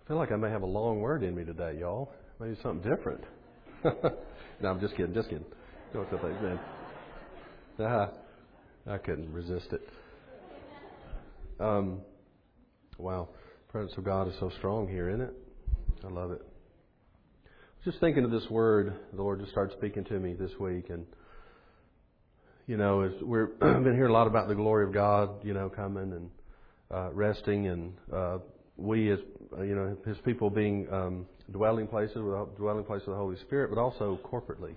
I feel like I may have a long word in me today, y'all. Maybe something different. No, I'm just kidding. Don't feel like that. I couldn't resist it. Wow. The presence of God is so strong here, isn't it? I love it. Just thinking of this word, the Lord just started speaking to me this week, and as we've been hearing a lot about the glory of God, coming and resting, and we as His people being dwelling places of the Holy Spirit, but also corporately,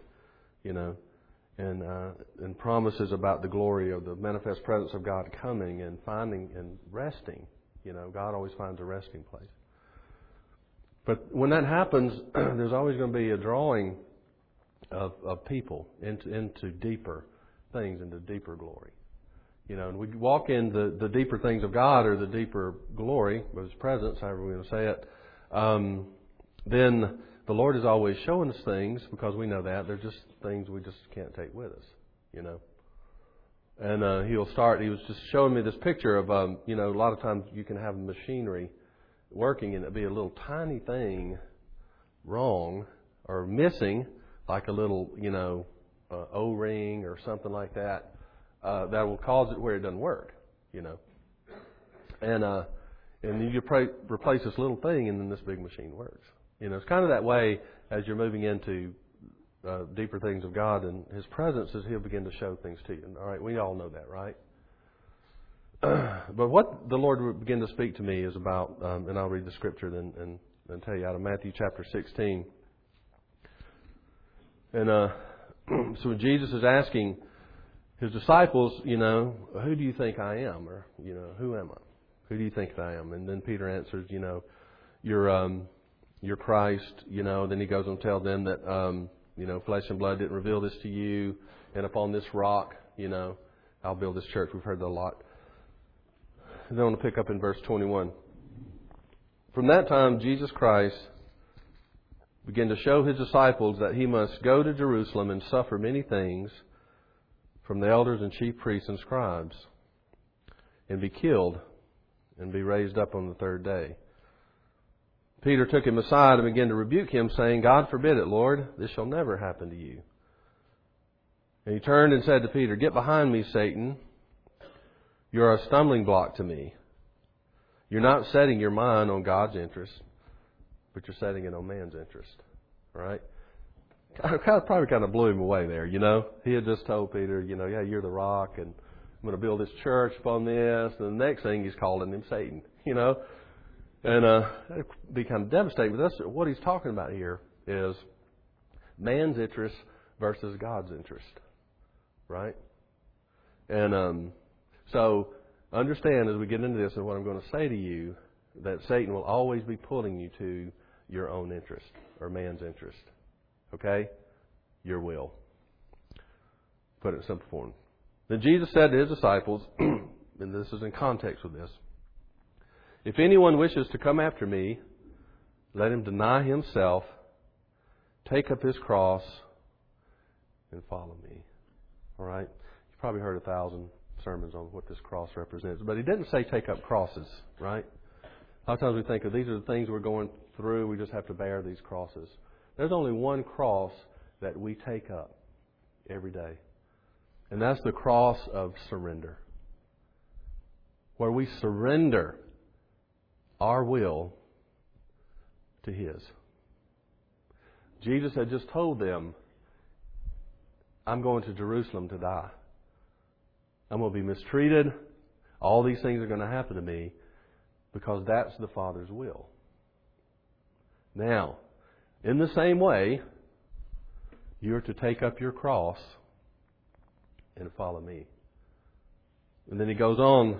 and promises about the glory of the manifest presence of God coming and finding and resting. God always finds a resting place. But when that happens, there's always going to be a drawing of people into deeper things, into deeper glory. And we walk in the deeper things of God, or the deeper glory of His presence, however we're going to say it, then the Lord is always showing us things, because we know that. They're just things we just can't take with us, And He was just showing me this picture of, a lot of times you can have machinery working and it be a little tiny thing wrong or missing, like a little, O-ring or something like that, that will cause it where it doesn't work, And you replace this little thing, and then this big machine works. It's kind of that way as you're moving into deeper things of God and His presence, as He'll begin to show things to you. All right, we all know that, right? But what the Lord would begin to speak to me is about, and I'll read the scripture and tell you out of Matthew chapter 16. And so when Jesus is asking His disciples, who do you think I am? Or, who am I? Who do you think I am? And then Peter answers, you're Christ, Then he goes on to tell them that, flesh and blood didn't reveal this to you. And upon this rock, I'll build this church. We've heard that a lot. And then I want to pick up in verse 21. From that time, Jesus Christ began to show His disciples that He must go to Jerusalem and suffer many things from the elders and chief priests and scribes, and be killed, and be raised up on the third day. Peter took him aside and began to rebuke him, saying, God forbid it, Lord, this shall never happen to you. And he turned and said to Peter, Get behind me, Satan. You're a stumbling block to me. You're not setting your mind on God's interest, but you're setting it on man's interest. Right? Probably kind of blew him away there, He had just told Peter, yeah, you're the rock, and I'm going to build this church upon this. And the next thing he's calling him Satan, And that'd be kind of devastating. But that's what he's talking about here is man's interest versus God's interest. Right? And so understand as we get into this and what I'm going to say to you, that Satan will always be pulling you to your own interest or man's interest. Okay? Your will. Put it in simple form. Then Jesus said to His disciples, and this is in context with this, if anyone wishes to come after me, let him deny himself, take up his cross, and follow me. All right? You've probably heard 1,000 sermons on what this cross represents. But He didn't say take up crosses, right? A lot of times we think of these are the things we're going through. We just have to bear these crosses. There's only one cross that we take up every day. And that's the cross of surrender. Where we surrender our will to His. Jesus had just told them, I'm going to Jerusalem to die. I'm going to be mistreated. All these things are going to happen to me because that's the Father's will. Now, in the same way, you're to take up your cross and follow me. And then He goes on,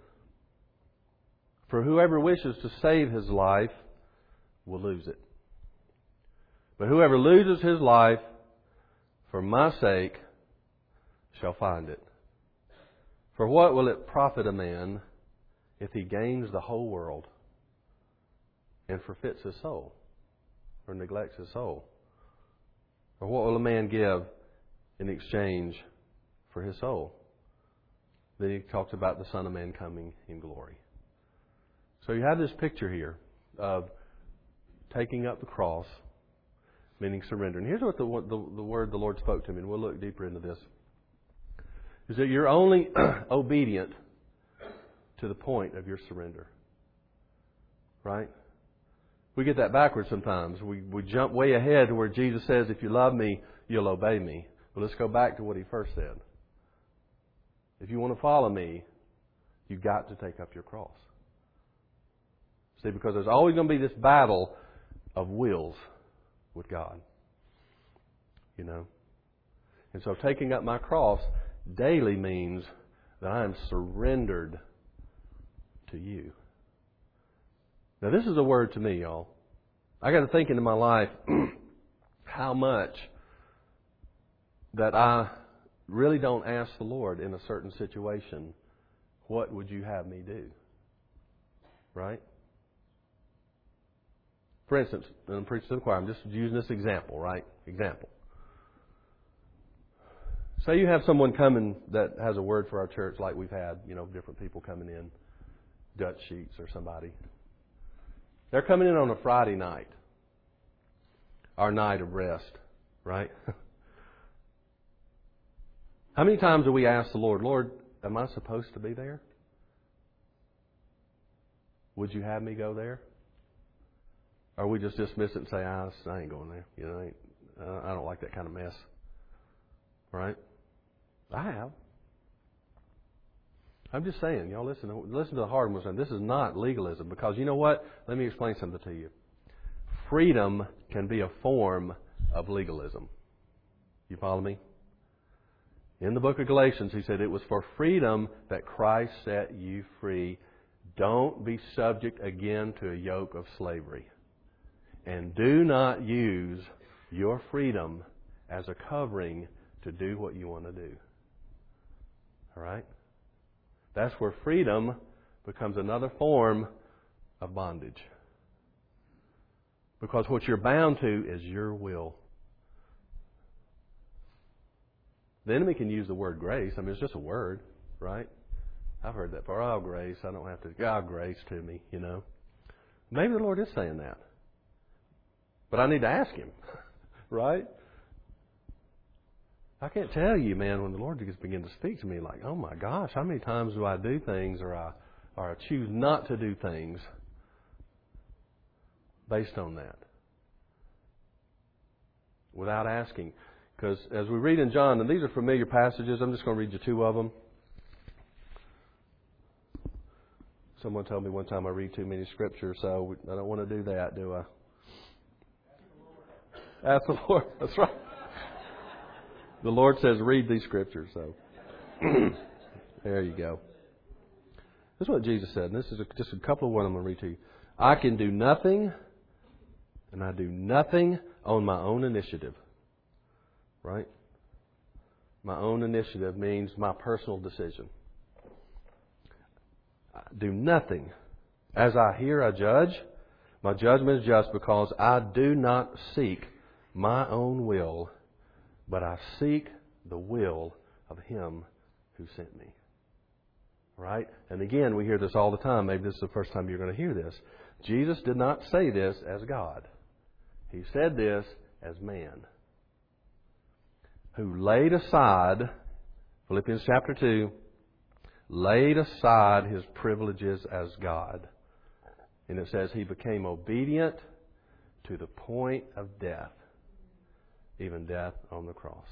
for whoever wishes to save his life will lose it. But whoever loses his life for my sake shall find it. For what will it profit a man if he gains the whole world and forfeits his soul or neglects his soul? Or what will a man give in exchange for his soul? Then He talks about the Son of Man coming in glory. So you have this picture here of taking up the cross, meaning surrender. And here's what the word the Lord spoke to me, and we'll look deeper into this, is that you're only obedient to the point of your surrender. Right? We get that backwards sometimes. We jump way ahead to where Jesus says, if you love me, you'll obey me. Well, let's go back to what He first said. If you want to follow me, you've got to take up your cross. See, because there's always going to be this battle of wills with God. You know? And so taking up my cross daily means that I am surrendered to you. Now, this is a word to me, y'all. I got to think into my life how much that I really don't ask the Lord in a certain situation, what would you have me do? Right? For instance, I'm preaching to the choir. I'm just using this example, right? Example. Say you have someone coming that has a word for our church, like we've had, different people coming in, Dutch Sheets or somebody. They're coming in on a Friday night, our night of rest, right? How many times do we ask the Lord, am I supposed to be there? Would you have me go there? Or we just dismiss it and say, I ain't going there. I don't like that kind of mess. Right? I have. I'm just saying, y'all listen to the hard one. This is not legalism, because you know what? Let me explain something to you. Freedom can be a form of legalism. You follow me? In the book of Galatians, he said, it was for freedom that Christ set you free. Don't be subject again to a yoke of slavery. And do not use your freedom as a covering to do what you want to do. All right? That's where freedom becomes another form of bondage. Because what you're bound to is your will. The enemy can use the word grace. I mean, it's just a word, right? I've heard that before. Oh, grace. I don't have to. God, grace to me, Maybe the Lord is saying that. But I need to ask Him, right? I can't tell you, man, when the Lord just begins to speak to me, like, oh my gosh, how many times do I do things or I choose not to do things based on that? Without asking. Because as we read in John, and these are familiar passages, I'm just going to read you two of them. Someone told me one time I read too many scriptures, so I don't want to do that, do I? Ask the Lord. That's right. The Lord says, read these scriptures. So there you go. This is what Jesus said. And this is just a couple of what I'm going to read to you. I can do nothing, and I do nothing on my own initiative. Right? My own initiative means my personal decision. I do nothing. As I hear, I judge. My judgment is just because I do not seek my own will, but I seek the will of Him who sent me. Right? And again, we hear this all the time. Maybe this is the first time you're going to hear this. Jesus did not say this as God. He said this as man, who laid aside, Philippians chapter 2, laid aside His privileges as God. And it says He became obedient to the point of death, even death on the cross.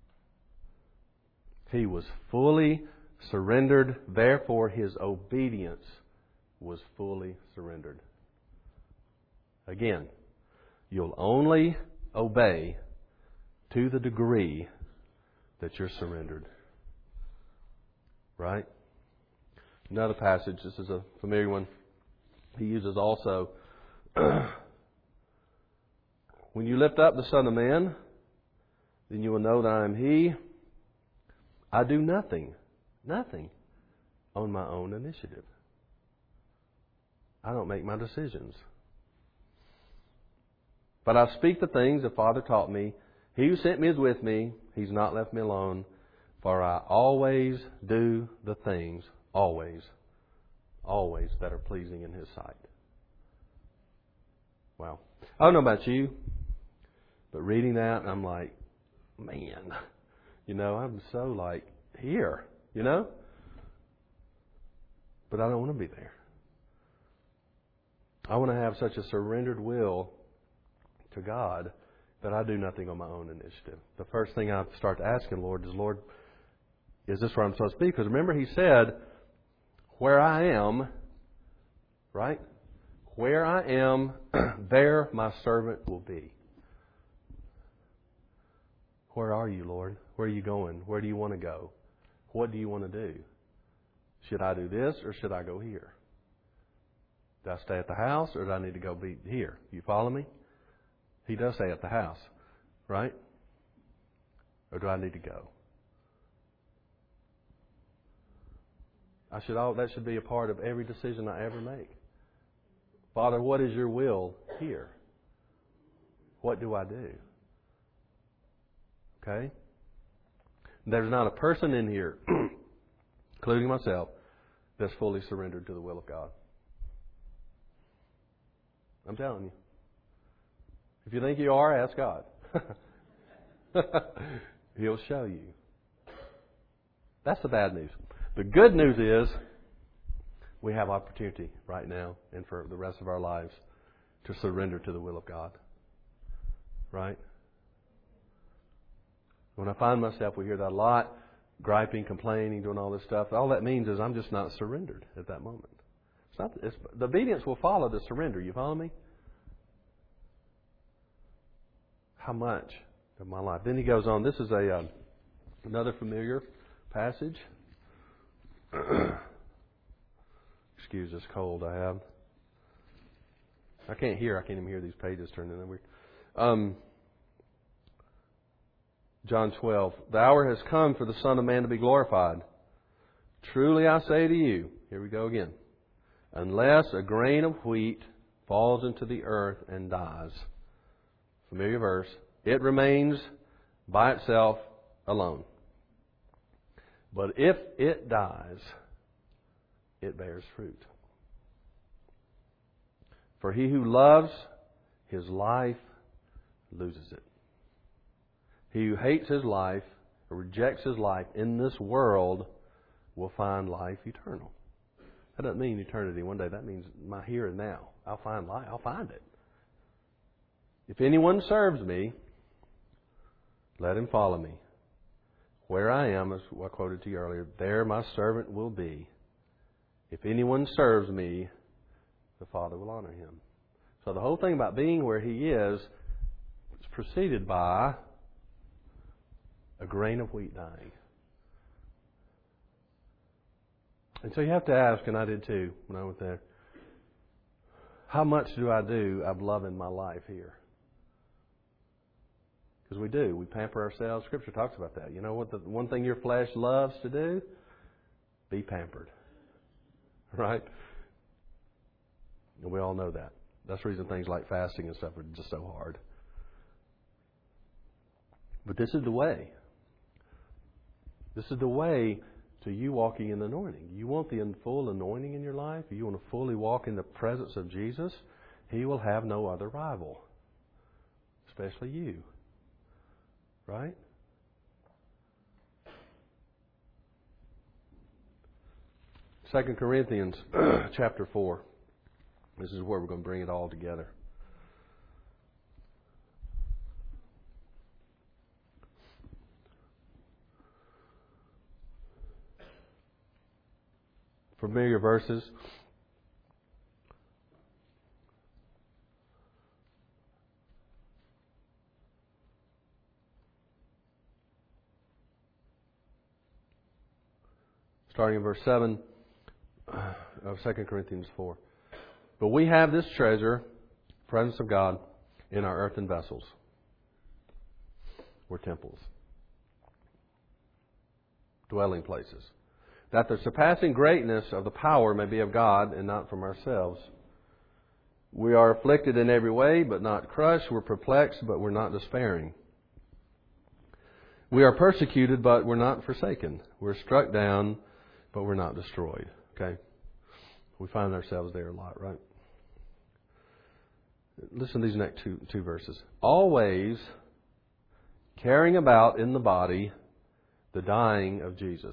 He was fully surrendered, therefore His obedience was fully surrendered. Again, you'll only obey to the degree that you're surrendered. Right? Another passage, this is a familiar one, he uses also. When you lift up the Son of Man, then you will know that I am He. I do nothing on my own initiative. I don't make my decisions. But I speak the things the Father taught me. He who sent me is with me. He's not left me alone. For I always do the things, always, that are pleasing in His sight. Wow. I don't know about you, but reading that, I'm like, man, I'm so like here, But I don't want to be there. I want to have such a surrendered will to God that I do nothing on my own initiative. The first thing I start asking Lord is, Lord, is this where I'm supposed to be? Because remember He said, where I am, right? Where I am, there my servant will be. Where are you, Lord? Where are you going? Where do you want to go? What do you want to do? Should I do this or should I go here? Do I stay at the house or do I need to go be here? You follow me? He does stay at the house, right? Or do I need to go? That should be a part of every decision I ever make. Father, what is your will here? What do I do? Okay? There's not a person in here, including myself, that's fully surrendered to the will of God. I'm telling you. If you think you are, ask God. He'll show you. That's the bad news. The good news is we have opportunity right now and for the rest of our lives to surrender to the will of God. Right? When I find myself, we hear that a lot, griping, complaining, doing all this stuff. All that means is I'm just not surrendered at that moment. The obedience will follow the surrender. You follow me? How much of my life? Then he goes on. This is another familiar passage. Excuse this cold I have. I can't even hear these pages turning over. John 12. The hour has come for the Son of Man to be glorified. Truly I say to you, here we go again, unless a grain of wheat falls into the earth and dies, familiar verse, it remains by itself alone. But if it dies, it bears fruit. For he who loves his life loses it. He who hates his life or rejects his life in this world will find life eternal. That doesn't mean eternity one day. That means my here and now. I'll find life. I'll find it. If anyone serves me, let him follow me. Where I am, as I quoted to you earlier, there my servant will be. If anyone serves me, the Father will honor him. So the whole thing about being where He is preceded by a grain of wheat dying. And so you have to ask, and I did too when I went there, how much do I do of loving my life here? Because we do. We pamper ourselves. Scripture talks about that. You know what the one thing your flesh loves to do? Be pampered. Right? And we all know that. That's the reason things like fasting and stuff are just so hard. But this is the way. This is the way to you walking in the anointing. You want the full anointing in your life? You want to fully walk in the presence of Jesus? He will have no other rival. Especially you. Right? Second Corinthians chapter 4. This is where we're going to bring it all together. Familiar verses. Starting in verse 7 of 2 Corinthians 4. But we have this treasure, presence of God, in our earthen vessels. We're temples. Dwelling places. That the surpassing greatness of the power may be of God and not from ourselves. We are afflicted in every way, but not crushed. We're perplexed, but we're not despairing. We are persecuted, but we're not forsaken. We're struck down, but we're not destroyed. Okay? We find ourselves there a lot, right? listen to these next two verses. Always carrying about in the body the dying of Jesus,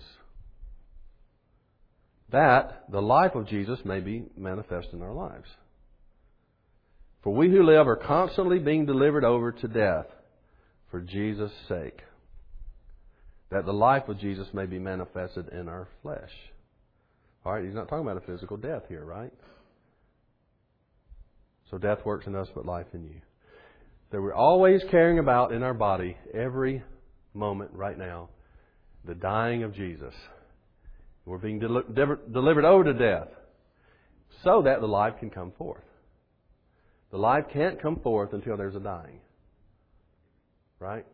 that the life of Jesus may be manifest in our lives. For we who live are constantly being delivered over to death for Jesus' sake, that the life of Jesus may be manifested in our flesh. All right, he's not talking about a physical death here, right? So death works in us, but life in you. That we're always carrying about in our body, every moment right now, the dying of Jesus. We're being delivered over to death so that the life can come forth. The life can't come forth until there's a dying. Right?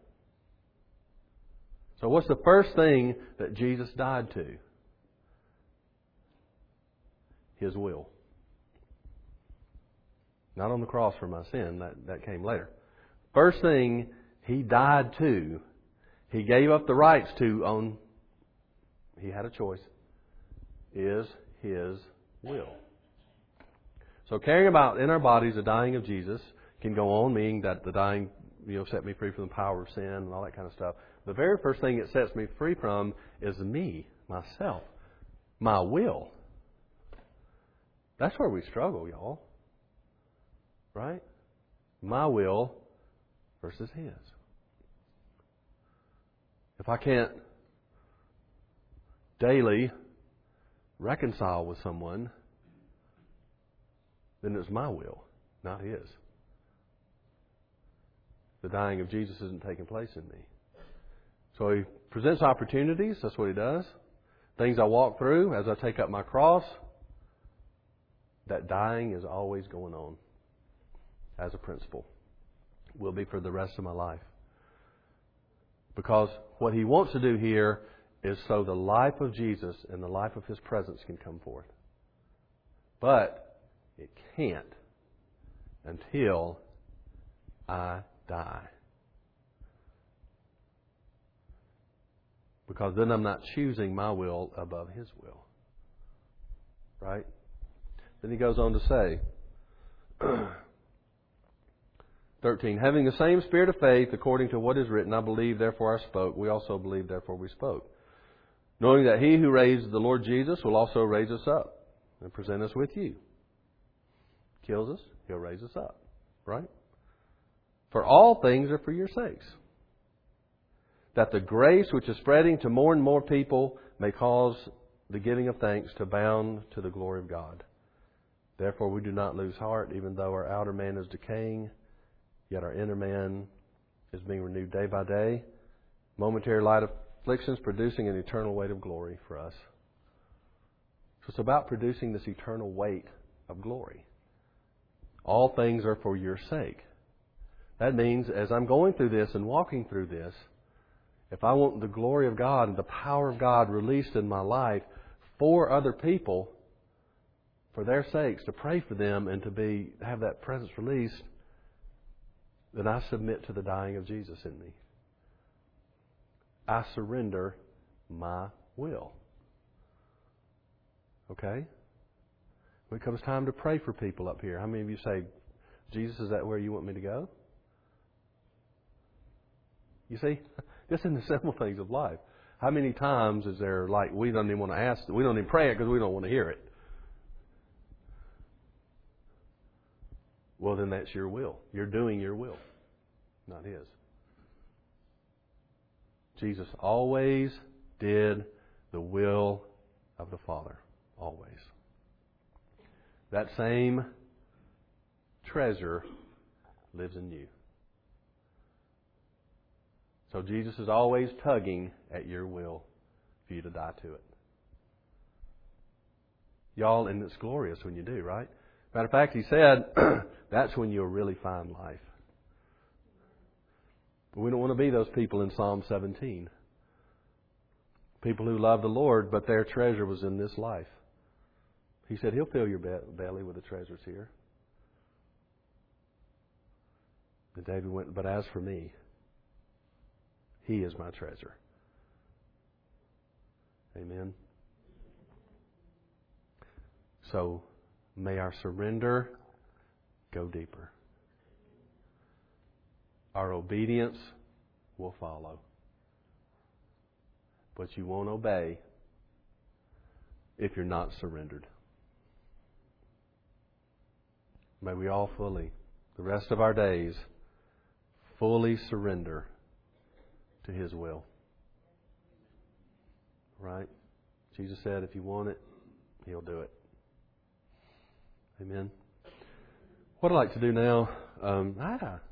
So what's the first thing that Jesus died to? His will. Not on the cross for my sin. That came later. First thing He died to, He gave up the rights to He had a choice, is His will. So carrying about in our bodies the dying of Jesus can go on, meaning that the dying, set me free from the power of sin and all that kind of stuff. The very first thing it sets me free from is me, myself, my will. That's where we struggle, y'all. Right? My will versus His. If I can't daily reconcile with someone, then it's my will, not His. The dying of Jesus isn't taking place in me. So He presents opportunities. That's what He does. Things I walk through as I take up my cross. That dying is always going on as a principle. Will be for the rest of my life. Because what He wants to do here is so the life of Jesus and the life of His presence can come forth. But it can't until I die. Because then I'm not choosing my will above His will. Right? Then he goes on to say, 13, having the same spirit of faith according to what is written, I believe, therefore I spoke. We also believe, therefore we spoke. Knowing that He who raised the Lord Jesus will also raise us up and present us with you. Kills us, He'll raise us up. Right? For all things are for your sakes, that the grace which is spreading to more and more people may cause the giving of thanks to abound to the glory of God. Therefore we do not lose heart, even though our outer man is decaying, yet our inner man is being renewed day by day. Momentary light afflictions producing an eternal weight of glory for us. So it's about producing this eternal weight of glory. All things are for your sake. That means as I'm going through this and walking through this, if I want the glory of God and the power of God released in my life for other people, for their sakes, to pray for them and to have that presence released, then I submit to the dying of Jesus in me. I surrender my will. Okay? When it comes time to pray for people up here, how many of you say, Jesus, is that where you want me to go? You see, just in the simple things of life. How many times is there like we don't even want to ask, we don't even pray it because we don't want to hear it? Well, then that's your will. You're doing your will, not His. Jesus always did the will of the Father. Always. That same treasure lives in you. So Jesus is always tugging at your will for you to die to it. Y'all, and it's glorious when you do, right? Matter of fact, He said, that's when you'll really find life. But we don't want to be those people in Psalm 17. People who love the Lord, but their treasure was in this life. He said He'll fill your belly with the treasures here. And David went, but as for me, He is my treasure. Amen. So may our surrender go deeper. our obedience will follow. But you won't obey if you're not surrendered. May we all fully, the rest of our days, fully surrender to His will. Right? Jesus said, if you want it, He'll do it. Amen. What I'd like to do now,